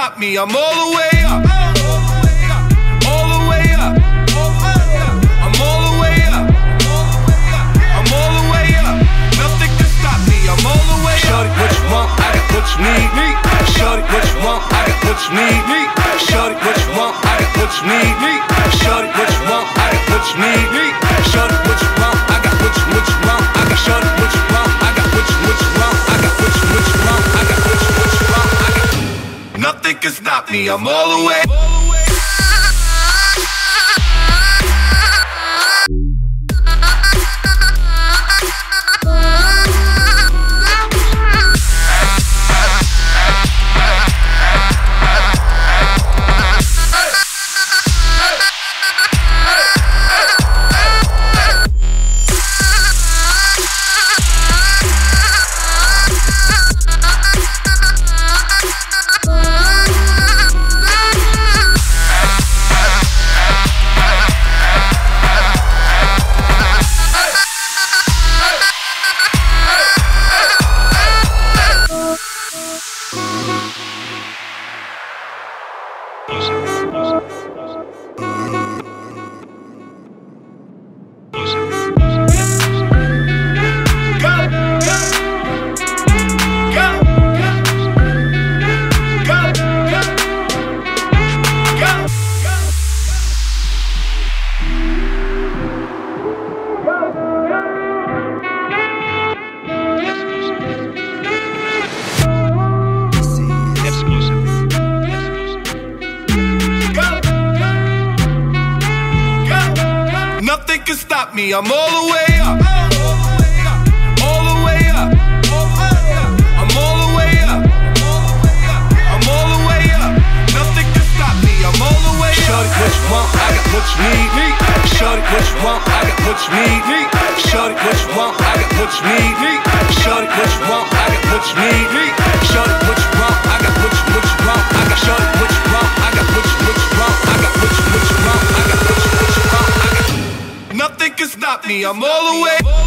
stop me. I'm all the way up. All the way up. I'm all the way up. I'm all the way up. Nothing can stop me. I'm all the way up. Shorty, what you want? I got what you need. Shorty, what you want? I got what you need. Shorty, what you want? I got what you need. Shorty, what you want? I got what you need. Shorty, what you want? I got what you want. I got shorty, what you want? I got what you want. I got what you want. I got what you want. I got. Nothing can stop me. I'm all the way. Nothing can stop me. I'm all the way up. All the way up. I'm all the way up. I'm all the way up. Nothing can stop me. I'm all the way up. Shorty, what you want? I got what you need. Shorty, what you want? I got what you need. Shorty, what you want? I got what you need. Shorty, what you want? I got what you need. Shorty, what you want? I got what you want. I got shorty, what you want? I got what you want. I got what you want. I got what you want. I got. Nothing can stop me. I'm all the way.